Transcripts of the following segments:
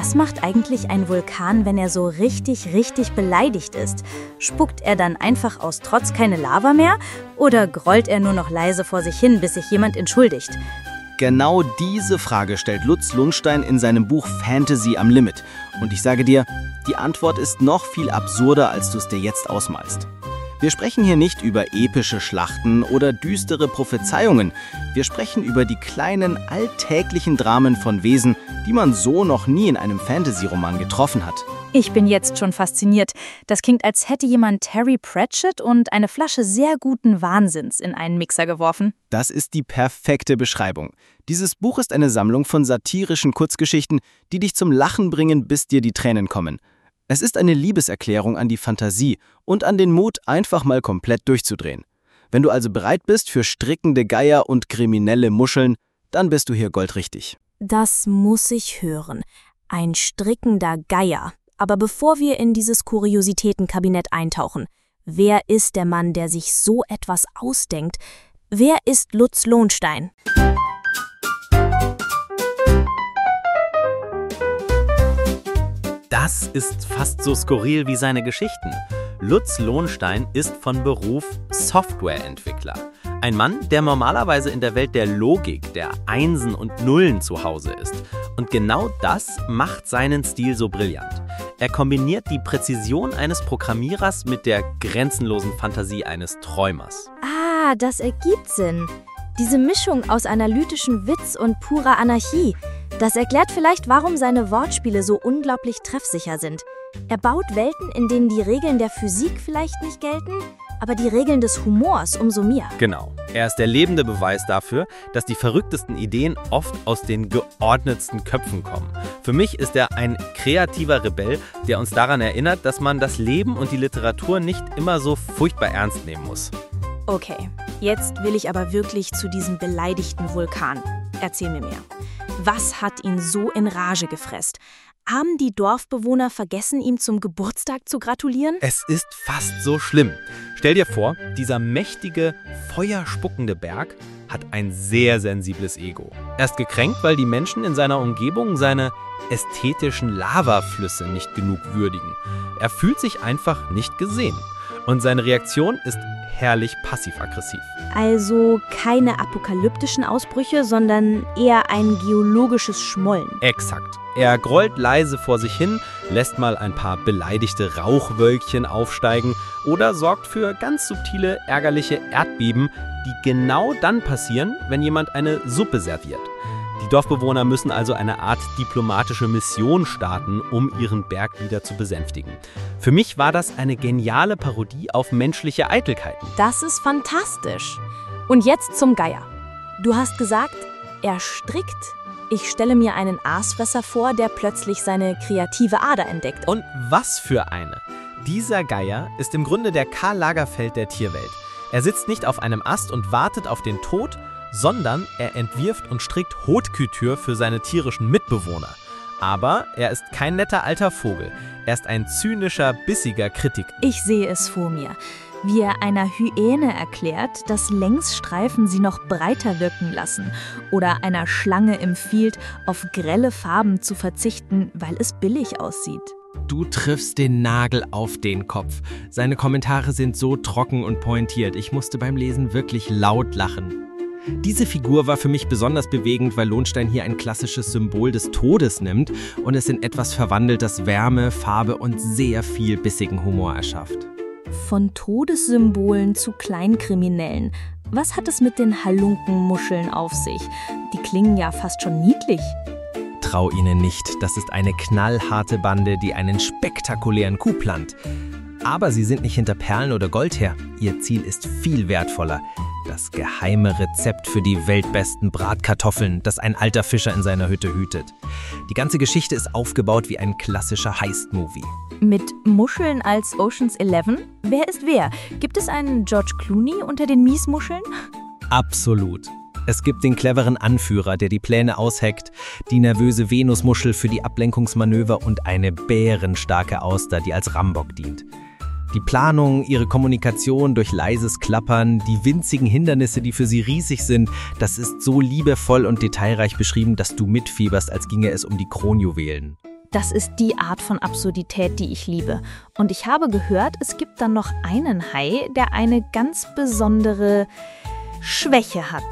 Was macht eigentlich ein Vulkan, wenn er so richtig, richtig beleidigt ist? Spuckt er dann einfach aus Trotz keine Lava mehr? Oder grollt er nur noch leise vor sich hin, bis sich jemand entschuldigt? Genau diese Frage stellt Lutz Lundstein in seinem Buch Fantasy am Limit. Und ich sage dir, die Antwort ist noch viel absurder, als du es dir jetzt ausmalst. Wir sprechen hier nicht über epische Schlachten oder düstere Prophezeiungen. Wir sprechen über die kleinen, alltäglichen Dramen von Wesen, die man so noch nie in einem Fantasy-Roman getroffen hat. Ich bin jetzt schon fasziniert. Das klingt, als hätte jemand Terry Pratchett und eine Flasche sehr guten Wahnsinns in einen Mixer geworfen. Das ist die perfekte Beschreibung. Dieses Buch ist eine Sammlung von satirischen Kurzgeschichten, die dich zum Lachen bringen, bis dir die Tränen kommen. Es ist eine Liebeserklärung an die Fantasie und an den Mut, einfach mal komplett durchzudrehen. Wenn du also bereit bist für strickende Geier und kriminelle Muscheln, dann bist du hier goldrichtig. Das muss ich hören. Ein strickender Geier. Aber bevor wir in dieses Kuriositätenkabinett eintauchen, wer ist der Mann, der sich so etwas ausdenkt? Wer ist Lutz Lundstein? Das ist fast so skurril wie seine Geschichten. Lutz Lundstein ist von Beruf Softwareentwickler. Ein Mann, der normalerweise in der Welt der Logik, der Einsen und Nullen zu Hause ist. Und genau das macht seinen Stil so brillant. Er kombiniert die Präzision eines Programmierers mit der grenzenlosen Fantasie eines Träumers. Ah, das ergibt Sinn. Diese Mischung aus analytischem Witz und purer Anarchie. Das erklärt vielleicht, warum seine Wortspiele so unglaublich treffsicher sind. Er baut Welten, in denen die Regeln der Physik vielleicht nicht gelten, aber die Regeln des Humors umso mehr. Genau. Er ist der lebende Beweis dafür, dass die verrücktesten Ideen oft aus den geordnetsten Köpfen kommen. Für mich ist er ein kreativer Rebell, der uns daran erinnert, dass man das Leben und die Literatur nicht immer so furchtbar ernst nehmen muss. Okay, jetzt will ich aber wirklich zu diesem beleidigten Vulkan. Erzähl mir mehr. Was hat ihn so in Rage gefressen? Haben die Dorfbewohner vergessen, ihm zum Geburtstag zu gratulieren? Es ist fast so schlimm. Stell dir vor, dieser mächtige, feuerspuckende Berg hat ein sehr sensibles Ego. Er ist gekränkt, weil die Menschen in seiner Umgebung seine ästhetischen Lavaflüsse nicht genug würdigen. Er fühlt sich einfach nicht gesehen. Und seine Reaktion ist herrlich passiv-aggressiv. Also keine apokalyptischen Ausbrüche, sondern eher ein geologisches Schmollen. Exakt. Er grollt leise vor sich hin, lässt mal ein paar beleidigte Rauchwölkchen aufsteigen oder sorgt für ganz subtile, ärgerliche Erdbeben, die genau dann passieren, wenn jemand eine Suppe serviert. Die Dorfbewohner müssen also eine Art diplomatische Mission starten, um ihren Berg wieder zu besänftigen. Für mich war das eine geniale Parodie auf menschliche Eitelkeiten. Das ist fantastisch. Und jetzt zum Geier. Du hast gesagt, er strickt. Ich stelle mir einen Aasfresser vor, der plötzlich seine kreative Ader entdeckt. Und was für eine! Dieser Geier ist im Grunde der Karl Lagerfeld der Tierwelt. Er sitzt nicht auf einem Ast und wartet auf den Tod, sondern er entwirft und strickt Haute Couture für seine tierischen Mitbewohner. Aber er ist kein netter alter Vogel. Er ist ein zynischer, bissiger Kritiker. Ich sehe es vor mir, wie er einer Hyäne erklärt, dass Längsstreifen sie noch breiter wirken lassen oder einer Schlange empfiehlt, auf grelle Farben zu verzichten, weil es billig aussieht. Du triffst den Nagel auf den Kopf. Seine Kommentare sind so trocken und pointiert. Ich musste beim Lesen wirklich laut lachen. Diese Figur war für mich besonders bewegend, weil Lundstein hier ein klassisches Symbol des Todes nimmt und es in etwas verwandelt, das Wärme, Farbe und sehr viel bissigen Humor erschafft. Von Todessymbolen zu Kleinkriminellen. Was hat es mit den Halunkenmuscheln auf sich? Die klingen ja fast schon niedlich. Trau ihnen nicht, das ist eine knallharte Bande, die einen spektakulären Coup plant. Aber sie sind nicht hinter Perlen oder Gold her. Ihr Ziel ist viel wertvoller. Das geheime Rezept für die weltbesten Bratkartoffeln, das ein alter Fischer in seiner Hütte hütet. Die ganze Geschichte ist aufgebaut wie ein klassischer Heist-Movie. Mit Muscheln als Ocean's 11? Wer ist wer? Gibt es einen George Clooney unter den Miesmuscheln? Absolut. Es gibt den cleveren Anführer, der die Pläne ausheckt, die nervöse Venusmuschel für die Ablenkungsmanöver und eine bärenstarke Auster, die als Rambock dient. Die Planung, ihre Kommunikation durch leises Klappern, die winzigen Hindernisse, die für sie riesig sind, das ist so liebevoll und detailreich beschrieben, dass du mitfieberst, als ginge es um die Kronjuwelen. Das ist die Art von Absurdität, die ich liebe. Und ich habe gehört, es gibt dann noch einen Hai, der eine ganz besondere Schwäche hat.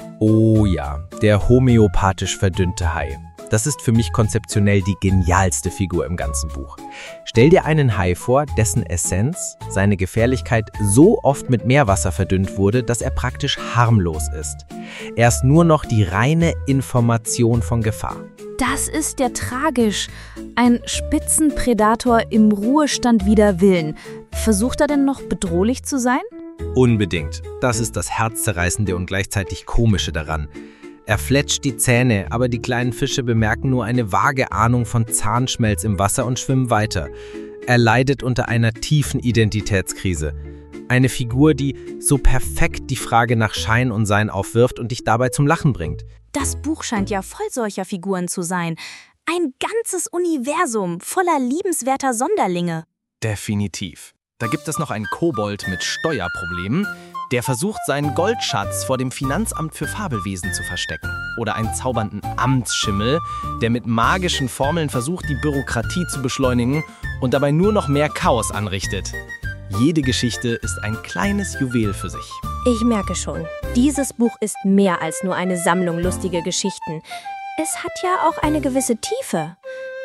Oh ja, der homöopathisch verdünnte Hai. Das ist für mich konzeptionell die genialste Figur im ganzen Buch. Stell dir einen Hai vor, dessen Essenz, seine Gefährlichkeit so oft mit Meerwasser verdünnt wurde, dass er praktisch harmlos ist. Er ist nur noch die reine Information von Gefahr. Das ist ja tragisch. Ein Spitzenpredator im Ruhestand wider Willen. Versucht er denn noch bedrohlich zu sein? Unbedingt. Das ist das Herzzerreißende und gleichzeitig Komische daran. Er fletscht die Zähne, aber die kleinen Fische bemerken nur eine vage Ahnung von Zahnschmelz im Wasser und schwimmen weiter. Er leidet unter einer tiefen Identitätskrise. Eine Figur, die so perfekt die Frage nach Schein und Sein aufwirft und dich dabei zum Lachen bringt. Das Buch scheint ja voll solcher Figuren zu sein. Ein ganzes Universum voller liebenswerter Sonderlinge. Definitiv. Da gibt es noch einen Kobold mit Steuerproblemen, der versucht, seinen Goldschatz vor dem Finanzamt für Fabelwesen zu verstecken. Oder einen zaubernden Amtsschimmel, der mit magischen Formeln versucht, die Bürokratie zu beschleunigen und dabei nur noch mehr Chaos anrichtet. Jede Geschichte ist ein kleines Juwel für sich. Ich merke schon, dieses Buch ist mehr als nur eine Sammlung lustiger Geschichten. Es hat ja auch eine gewisse Tiefe.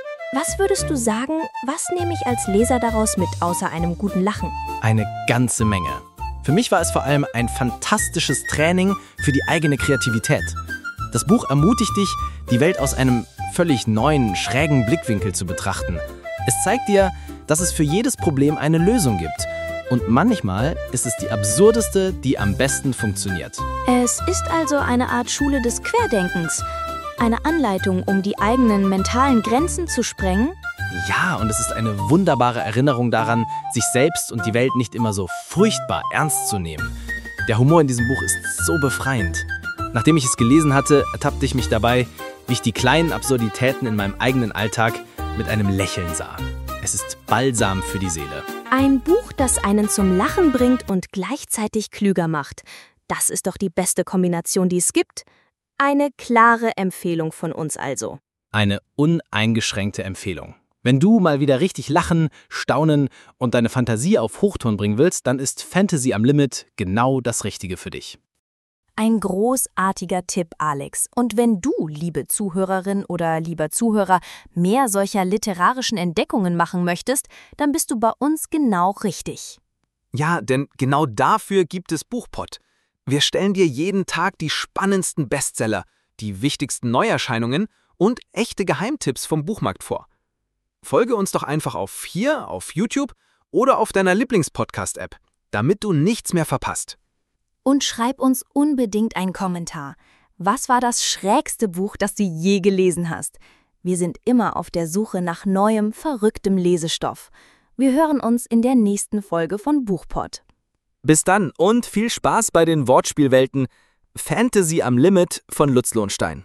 Was würdest du sagen, was nehme ich als Leser daraus mit, außer einem guten Lachen? Eine ganze Menge. Für mich war es vor allem ein fantastisches Training für die eigene Kreativität. Das Buch ermutigt dich, die Welt aus einem völlig neuen, schrägen Blickwinkel zu betrachten. Es zeigt dir, dass es für jedes Problem eine Lösung gibt. Und manchmal ist es die absurdeste, die am besten funktioniert. Es ist also eine Art Schule des Querdenkens. Eine Anleitung, um die eigenen mentalen Grenzen zu sprengen? Ja, und es ist eine wunderbare Erinnerung daran, sich selbst und die Welt nicht immer so furchtbar ernst zu nehmen. Der Humor in diesem Buch ist so befreiend. Nachdem ich es gelesen hatte, ertappte ich mich dabei, wie ich die kleinen Absurditäten in meinem eigenen Alltag mit einem Lächeln sah. Es ist Balsam für die Seele. Ein Buch, das einen zum Lachen bringt und gleichzeitig klüger macht. Das ist doch die beste Kombination, die es gibt. Eine klare Empfehlung von uns also. Eine uneingeschränkte Empfehlung. Wenn du mal wieder richtig lachen, staunen und deine Fantasie auf Hochtouren bringen willst, dann ist Fantasy am Limit genau das Richtige für dich. Ein großartiger Tipp, Alex. Und wenn du, liebe Zuhörerin oder lieber Zuhörer, mehr solcher literarischen Entdeckungen machen möchtest, dann bist du bei uns genau richtig. Ja, denn genau dafür gibt es Buchpott. Wir stellen dir jeden Tag die spannendsten Bestseller, die wichtigsten Neuerscheinungen und echte Geheimtipps vom Buchmarkt vor. Folge uns doch einfach auf YouTube oder auf deiner Lieblingspodcast-App, damit du nichts mehr verpasst. Und schreib uns unbedingt einen Kommentar. Was war das schrägste Buch, das du je gelesen hast? Wir sind immer auf der Suche nach neuem, verrücktem Lesestoff. Wir hören uns in der nächsten Folge von Buchpott. Bis dann und viel Spaß bei den Wortspielwelten Fantasy am Limit von Lutz Lohnstein.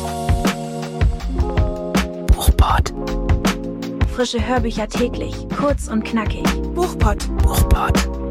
Buchpott. Frische Hörbücher täglich, kurz und knackig. Buchpott. Buchpott.